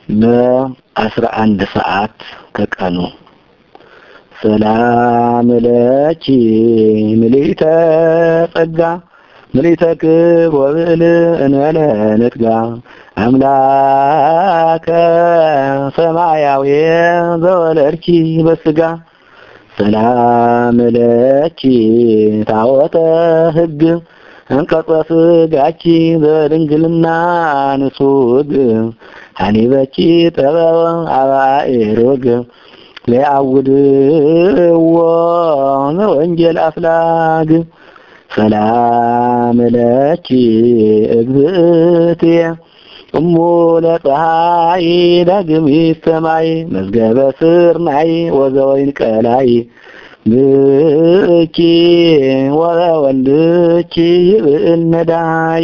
በ11 ሰዓት ከቀኑ ሰላም ለኪ ምልዕተ ጸጋ ምልዕተ ክብር ወብዕል እንበለ ንትጋ አምላከ ሰማያዊ ዘወለድኪ በስጋ ሰላም ለኪ ታወተ ሕግ አንቀጸ ስጋኪ በድንግልና ንጹግ ሀኒበኪ ጥበብ አባኤሮግ ለአውድዎ ወንጌል አፍላግ ሰላም ለኪ እግዝእትየ እሙ ለፀሐይ ዳግሚት ሰማይ መዝገበ ስርናይ ወዘወይን ቀላይ ብኪ ወወልድኪ ይብእል ነዳይ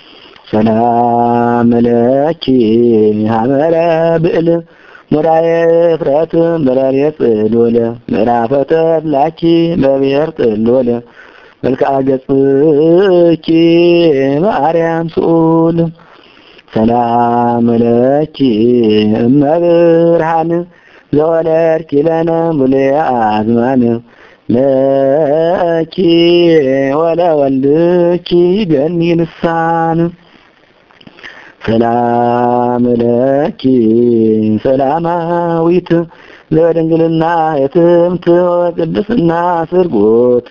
ሰላም ለኪ ሀመረ ብእል ሙራየ ፍረት በረርየ ጽዶለ ምዕራፈ ተድላኪ በብሔር ጥሎለ መልክዓ ገጽኪ ማርያም ስኡል ሰላም ለኪ እመብርሃን ዘወለድኪ ለነ ሙሉየ አዝማን ለኪ ወለወልድኪ ገኒ ልሳን ሰላም ለኪ ሰላማዊት ለድንግልና የትምት ወቅድስና ስርጎት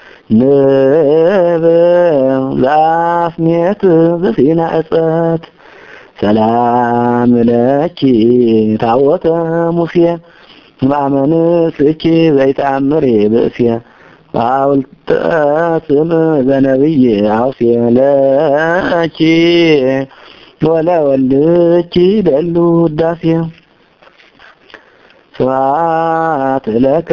ንብ ዛስሜት ዘሲና እጸት ሰላም ለኪ ታወተ ሙሴ ማመንስኪ ዘይተአምር ብእሴ ሐውልተ ስም ዘነብይ አውሴ ለኪ ወለወልድኪ ደሉ ውዳሴ ስብሐት ለከ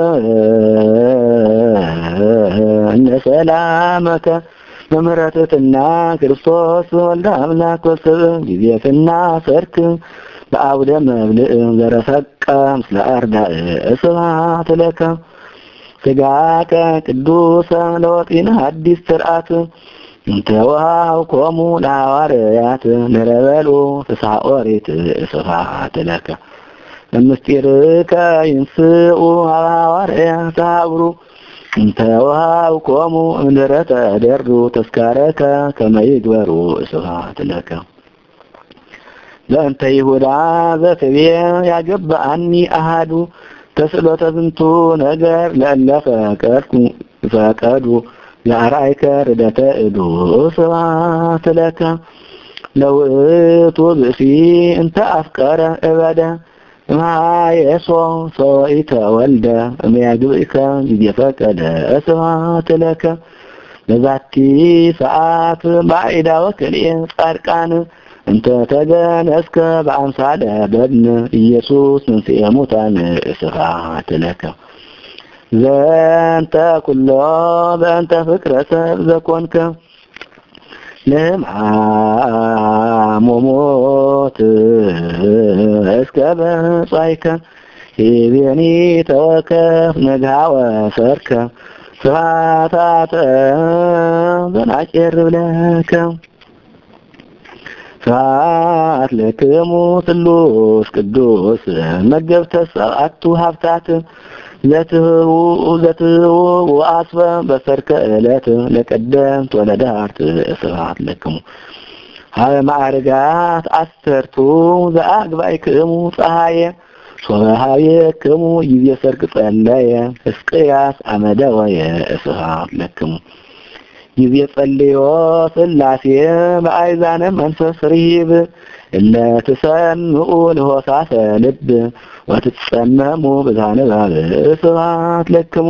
እነ ሰላመከ መምረትትና ክርስቶስ ወልደ አምላክ ወሰብ ጊዜትና ሰርክ በአውደ መብልዕ ዘረፈቀ ምስለ አርዳእ ስብሐት ለከ ስጋከ ቅዱስ ለወጢነ አዲስ ስርዓት እንተ ወሀብኮሙ ለሐዋርያት ንረበሉ ፍስሐ ኦሪት ስብሐት ለከ ምስጢርከ ይንስኡ ሐዋርያት ሀብሩ እንተ ወሀብኮሙ እምድኅረተ ደሩ ተስካረከ ከመ ይግበሩ ስብሐት ለከ ለእንተ ይሁዳ ዘትቤ ያገባአኒ አሐዱ ተስእሎተ ዝንቱ ነገር ለእለ ፈቀዱ ለአርአይከ ርደተ እዱ ስብሐት ለከ ለውእቱ ብእሲ እንተ አፍቀረ እበደ እምሃየሶ ሰወኢተ ወልደ እምያግብእከ ይፈቀደ ስብሐት ለከ ለዛቲ ሰዓት ባዕዳ ወክልኤ ጻድቃን እንተ ተገነስከ በአምሳለ በድን ኢየሱስ መንሥኤ ሙታን ስብሐት ለከ ዘንተ ኩሎ በእንተ ፍቅረ ሰብ ዘኮንከ ለምዓሞሞት እስከ በጻይከ ይቤኒ ተወከፍ ነግሃወ ሰርከ ስብሐታተ ዘናቄርብ ለከ ስብሐት ለክሙ ስሉስ ቅዱስ መገብተ ሰብዓቱ ሀብታት ዘትህቡ ወአስበ በሰርከ ዕለት ለቀደምት ወለዳርት ስብሐት ለክሙ ሀበ ማዕርጋት አሰርቱ ዘአግባእክሙ ፀሐየ ሶበ ሀቤክሙ ጊዜ ሰርክ ጸለየ ሕዝቅያስ አመደወየ ስብሐት ለክሙ ጊዜ ጸልዮ ሥላሴ በአይዛነ መንፈስ ርሂብ እለ ትሰምዑ ለሆሳሰ ልብ ወትጸመሙ ብዛንባብ ስብሐት ለክሙ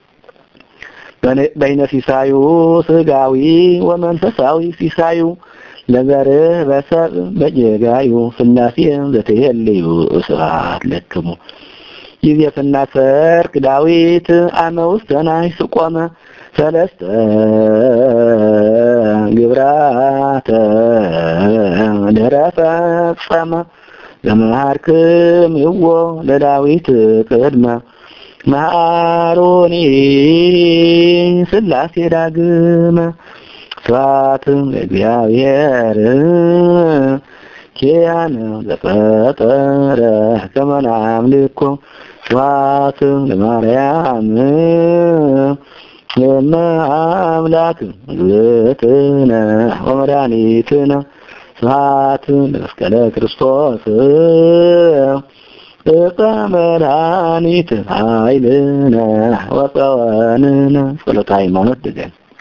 በይነ ሲሳዩ ስጋዊ ወመንፈሳዊ ሲሳዩ ለዘርህ በሰብ በጀጋዩ ሥላሴ ዘትሄልዩ ስብሐት ለክሙ ጊዜ ፍናሰርክ ዳዊት አመ ውስተ ናይስ ቆመ ሰለስተ ግብራተ ድኅረ ፈጸመ ዘመሃርክምዎ ለዳዊት ቅድመ መሃሮኒ ሥላሴ ዳግመ ስብሐት ለእግዚአብሔር ኪያነ ዘፈጠረ ከመ ናምልኮ ስብሐት ለማርያም እመ አምላክ እግዝእትነ ወመድኃኒትነ ስብሐት ለመስቀለ ክርስቶስ እፀ መድኃኒት ኃይልነ ወፀወንነ ጸሎተ ሃይማኖት ድገም